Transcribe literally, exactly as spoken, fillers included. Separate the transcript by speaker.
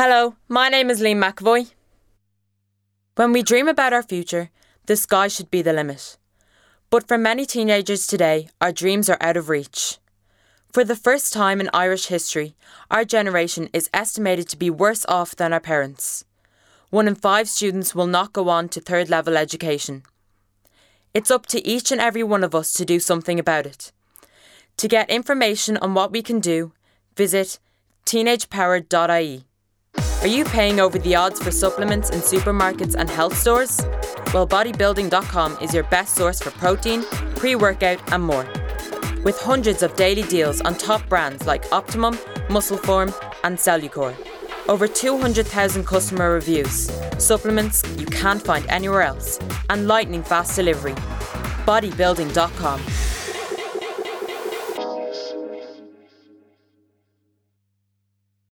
Speaker 1: Hello, my name is Liam McAvoy. When we dream about our future, the sky should be the limit. But for many teenagers today, our dreams are out of reach. For the first time in Irish history, our generation is estimated to be worse off than our parents. One in five students will not go on to third level education. It's up to each and every one of us to do something about it. To get information on what we can do, visit teenage powered dot I E. Are you paying over the odds for supplements in supermarkets and health stores? Well, bodybuilding dot com is your best source for protein, pre-workout and more. With hundreds of daily deals on top brands like Optimum, Muscleform and Cellucor. Over two hundred thousand customer reviews, supplements you can't find anywhere else, and lightning fast delivery. bodybuilding dot com.